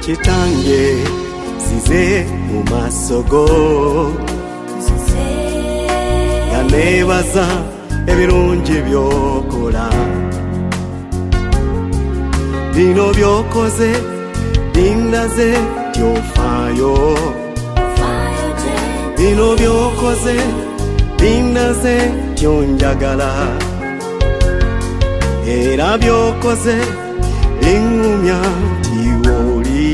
kitange zize mu masogo nga nebaza ebirungi byokola bino byokoze bindaze tyofayo bino byokoze bindaze tyonjagala era byokoze bingumya tiwoli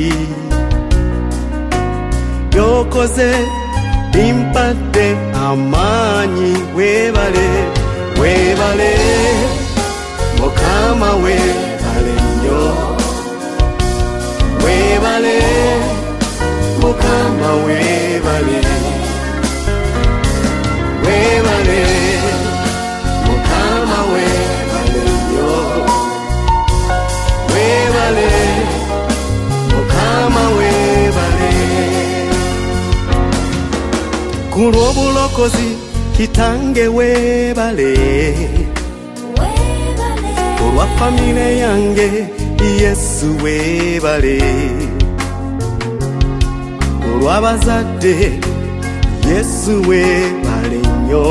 byokoze bimpadde amanyi webale webale Mukama webale nnyo webale Mukama webale webale Mukama webale nnyo webale Mukama webale kulw'obulokozi kitange webale olwa famile yange Yesu webale olw'abazadde Yesu webale nnyo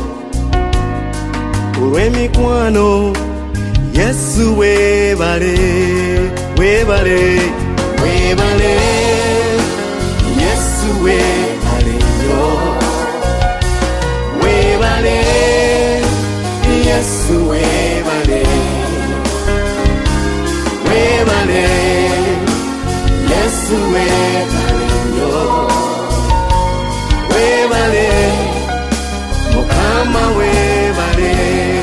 olw'emikwano Yesu webale webale webale Yesu webale nnyo webale Yesu webale webale Yesu webale nnyo webale Mukama webale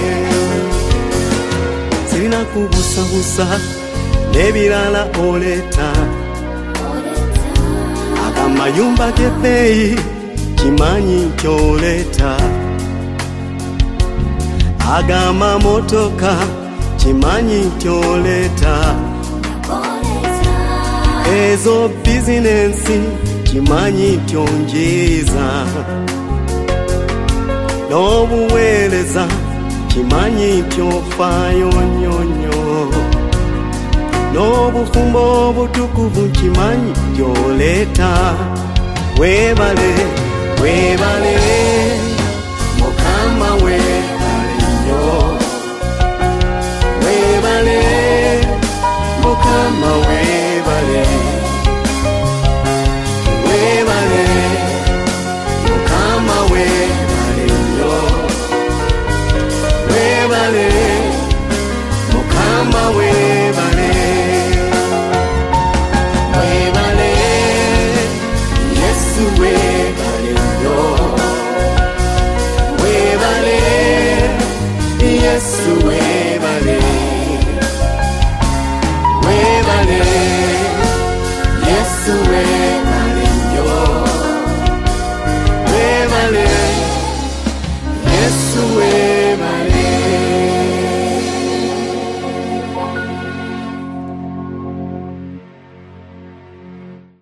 sirina kubusabusa n'ebirala oleta akamayumba k'ebbeeyi kimanyi kyoleta agamamotoka kimanyi kyoleta ezo bizinensi kimanyi tyonjiza n'obuweereza kimanyi tyofayo nnyonyo n'obufumbo obutukuvu kimanyi tyoleta webale webale Mukama webale nnyo webale Mukama webale webale Mukama webale nnyo webale Mukama webale webale Yesu webale nnyo webale Yesu webale